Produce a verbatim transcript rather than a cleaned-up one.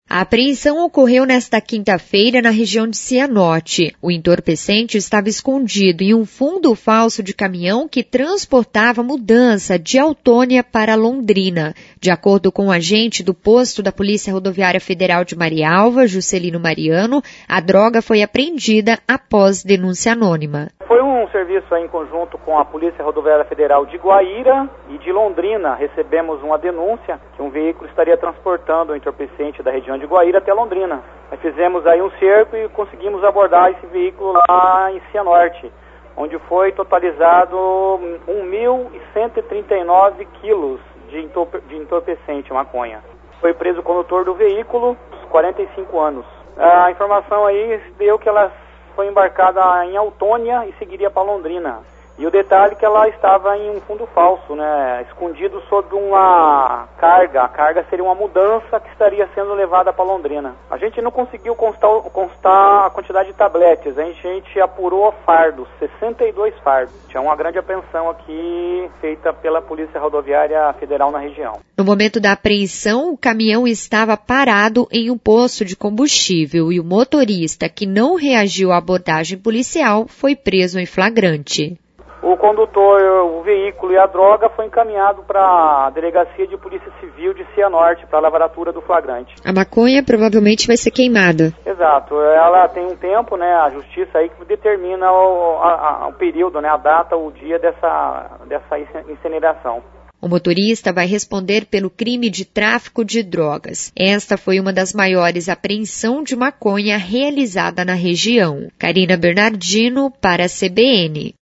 A apreensão ocorreu nesta quinta-feira na região de Cianorte. O entorpecente estava escondido em um fundo falso de caminhão que transportava mudança de Autônia para Londrina. De acordo com o agente do posto da Polícia Rodoviária Federal de Marialva, Juscelino Mariano, a droga foi apreendida após denúncia anônima. Foi um serviço aí em conjunto com a Polícia Rodoviária Federal de Guaíra e de Londrina. Recebemos uma denúncia que um veículo estaria transportando o entorpecente da região de Guaíra até Londrina. Nós fizemos aí um cerco e conseguimos abordar esse veículo lá em Cianorte, onde foi totalizado um mil cento e trinta e nove quilos de, entorpe- de entorpecente, maconha. Foi preso o condutor do veículo, quarenta e cinco anos. A informação aí deu que ela foi embarcada em Autônia e seguiria para Londrina. E o detalhe é que ela estava em um fundo falso, né, escondido sob uma carga. A carga seria uma mudança que estaria sendo levada para Londrina. A gente não conseguiu constar, constar a quantidade de tabletes, a gente, a gente apurou fardos, sessenta e dois fardos. Tinha uma grande apreensão aqui feita pela Polícia Rodoviária Federal na região. No momento da apreensão, o caminhão estava parado em um posto de combustível e o motorista, que não reagiu à abordagem policial, foi preso em flagrante. O condutor, o veículo e a droga foi encaminhado para a Delegacia de Polícia Civil de Cianorte, para a lavratura do flagrante. A maconha provavelmente vai ser queimada. Exato. Ela tem um tempo, né, a justiça aí que determina o, a, a, o período, né, a data, o dia dessa, dessa incineração. O motorista vai responder pelo crime de tráfico de drogas. Esta foi uma das maiores apreensões de maconha realizada na região. Karina Bernardino para a C B N.